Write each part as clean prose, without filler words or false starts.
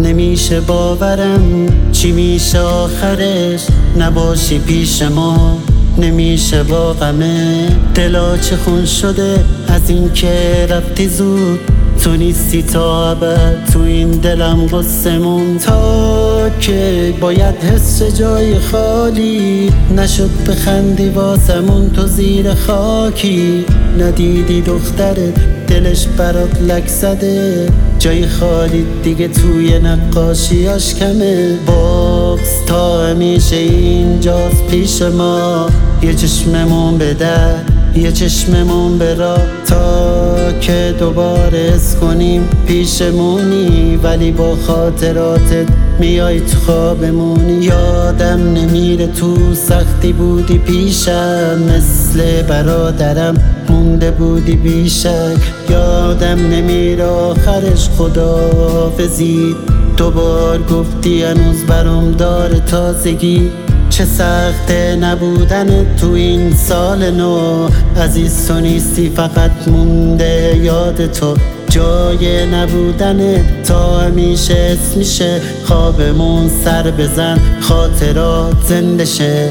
نمیشه باورم چی میشه آخرش نباشی پیش ما. نمیشه با غمه دلا چه خون شده از این که رفتی زود. تو نیستی تا ابد تو این دلم قصمون تا که باید حس جای خالی نشد بخندی واسمون. تو زیر خاکی ندیدی دخترت دلش برات لک زده جای خالی دیگه توی نقاشیاش کمه. باکس تا همیشه اینجاست پیش ما یه چشممون به در یه چشممون به راه تا که دوباره حس کنیم پیشمونی ولی با خاطراتت میای تو خوابمونی. یادم نمیره تو سختی بودی پیشم مثل برادرم مونده بودی بیشک. یادم نمیره آخرش خداحافظی دوبار گفتی هنوز برام داره تازگی. چه سخته نبودن تو این سال نو عزیز تو نیستی فقط مونده یاد تو. جای نبودن تا همیشه اسم میشه خوابمون سر بزن خاطرات زنده شه.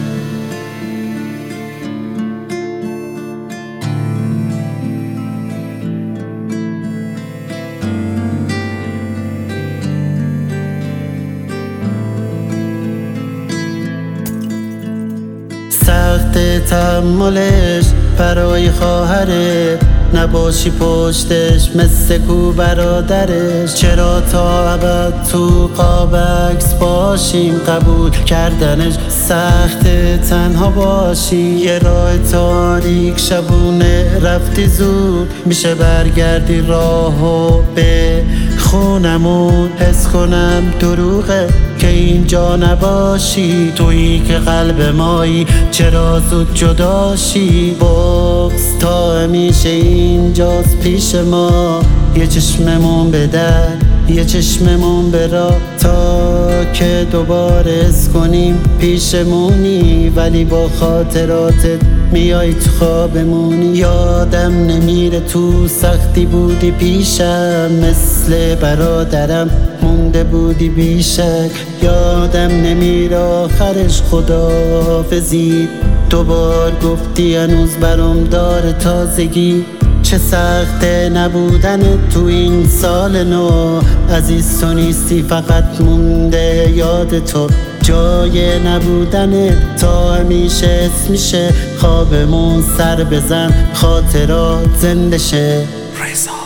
سخت تحملش برای خواهره نباشی پشتش مثل کو برادرش. چرا تا ابد تو قاب عکس باشیم قبول کردنش سخت تنها باشی. یه راه تاریک شبونه رفتی زود میشه برگردی راهو به خونمون. حس کنم دروغه که اینجا نباشی تویی که قلب مایی چرا زود جداشی. باکس تا همیشه اینجاست پیش ما یه چشممون به در یه چشممون به راه تا که دوباره حس کنیم پیشمونی ولی با خاطراتت میای تو خوابمونی. یادم نمیره تو سختی بودی پیشم مثل برادرم مونده بودی بیشک. یادم نمیره آخرش خداحافظی دوبار گفتی هنوز برام داره تازگی. چه سخته نبودن تو این سال نو عزیز تو نیستی فقط مونده یاد تو. جای نبودن تا همیشه اسم میشه خوابمون سر بزن خاطرات زنده شه.